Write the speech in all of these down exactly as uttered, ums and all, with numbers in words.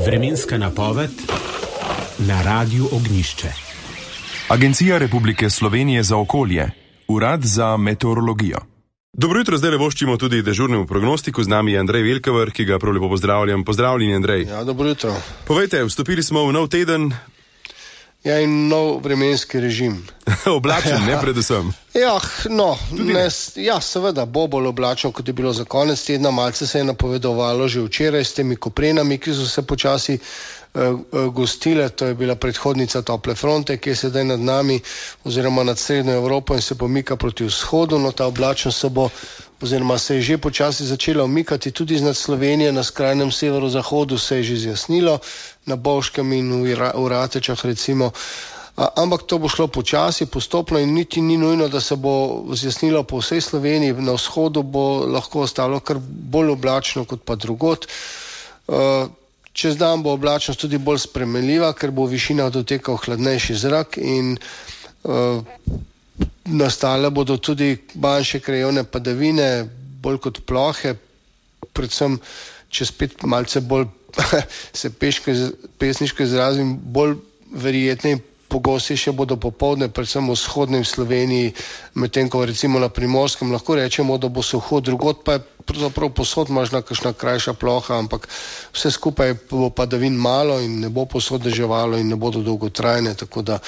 Vremenska napoved na Radiu Ognjišče. Agencija Republike Slovenije za okolje, Urad za meteorologijo. Dobro jutro, zdaj le voščimo tudi dežurnemu prognostiku, z nami je Andrej Velkavar, ki ga prav lepo pozdravljam. Pozdravljeni, Andrej. Ja, dobro jutro. Povejte, vstopili smo v nov teden. Ja, in nov vremenski režim. Oblačen, ne predvsem. Ja, no, ne, ja, seveda, bo bolj oblačno, kot je bilo za konec tedna. Malce se je napovedovalo že včeraj s temi koprenami, ki so se počasi uh, gostile. To je bila predhodnica tople fronte, ki je sedaj nad nami oziroma nad srednjo Evropo in se pomika proti vzhodu. No, ta oblačnost se bo oziroma se je že počasi začela umikati tudi iznad Slovenije, na skrajnem severozahodu se je že zjasnilo, na Bovškem in v Ratečah recimo. A, ampak to bo šlo počasi, postopno in niti ni nujno, da se bo zjasnilo po vsej Sloveniji. Na vzhodu bo lahko ostalo kar bolj oblačno kot pa drugot. Uh, čez dan bo oblačnost tudi bolj spremenljiva, ker bo v višinah dotekal hladnejši zrak in uh, nastale bodo tudi manjše krajevne padavine, bolj kot plohe, predvsem če spet malce bolj se peško, pesniško izrazim, bolj verjetne in pogostejše bodo popoldne, predvsem v vzhodnem Sloveniji, medtem ko recimo na Primorskem lahko rečemo, da bo suho, drugod pa je pravzaprav posod možna kakšna krajša ploha, ampak vse skupaj bo padavin malo in ne bo posod deževalo in ne bodo dolgotrajne, tako da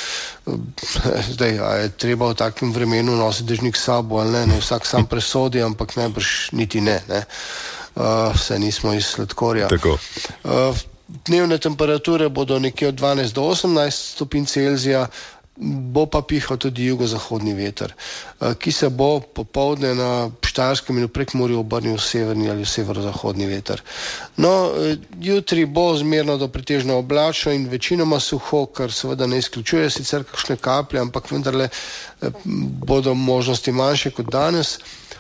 zdaj, a je treba v takem vremenu nositi dežnik s sabo ali ne, ne vsak sam presodi, ampak najbrž niti ne, ne. Uh, vse nismo iz sladkorja. Tako. Uh, Dnevne temperature bodo nekje od dvanajst do osemnajst stopinj Celzija, bo pa pihal tudi jugozahodni veter, ki se bo popoldne na Štajerskem in v Prekmurju obrnil v severni ali v severozahodni veter. No, jutri bo zmerno do pretežno oblačno in večinoma suho, kar seveda ne izključuje sicer kakšne kaplje, ampak vendarle bodo možnosti manjše kot danes.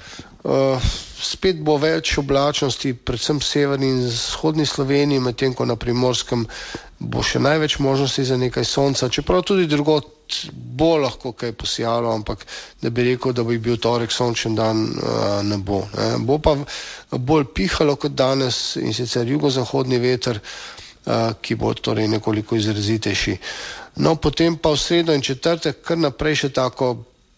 Uh, spet bo več oblačnosti, predvsem v severni in vzhodni Sloveniji, medtem ko na Primorskem bo še največ možnosti za nekaj sonca, čeprav tudi drugot bo lahko kaj posijalo, ampak da bi rekel, da bi bil torek sončen dan, uh, ne bo. Ne. Bo pa bolj pihalo kot danes in sicer jugozahodni veter, uh, ki bo torej nekoliko izrazitejši. No, potem pa v sredo in četrtek kar naprej še tako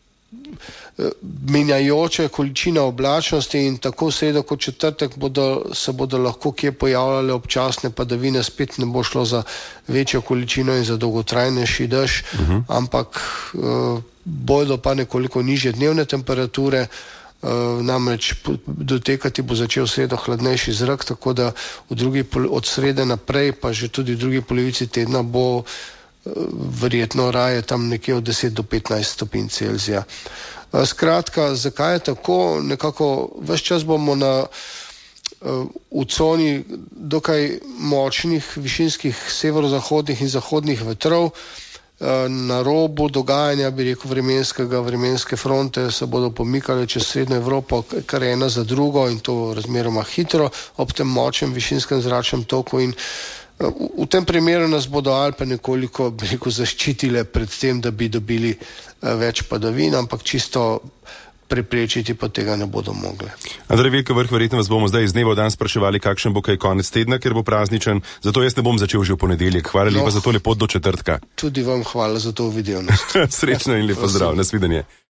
menjajoče količina oblačnosti in tako v sredo kot četrtek bodo, se bodo lahko kje pojavljale občasne padavine, spet ne bo šlo za večjo količino in za dolgotrajnejši dež, uh-huh. ampak uh, bodo pa nekoliko nižje dnevne temperature, uh, namreč dotekati bo začel sredo hladnejši zrak, tako da v drugi, od srede naprej pa že tudi v drugi polovici tedna bo verjetno raje tam nekje od deset do petnajst stopinj Celzija. Skratka, zakaj je tako? Nekako ves čas bomo na, v coni dokaj močnih višinskih severozahodnih in zahodnih vetrov. Na robu dogajanja, bi rekel, vremenskega, vremenske fronte se bodo pomikale čez srednjo Evropo kar ena za drugo in to razmeroma hitro ob tem močnem višinskem zračnem toku in v tem primeru nas bodo Alpe nekoliko, bi rekel, zaščitile pred tem, da bi dobili več padavin, ampak čisto preprečiti pa tega ne bodo mogli. Andrej Velkavar, verjetno vas bomo zdaj iz dneva v dan spraševali, kakšen bo kaj konec tedna, ker bo prazničen, zato jaz ne bom začel že v ponedeljek. Hvala no, lepa za to, lepo do četrtka. Tudi vam hvala za to uvidevnost. Srečno in lepo zdrav, nasvidenje.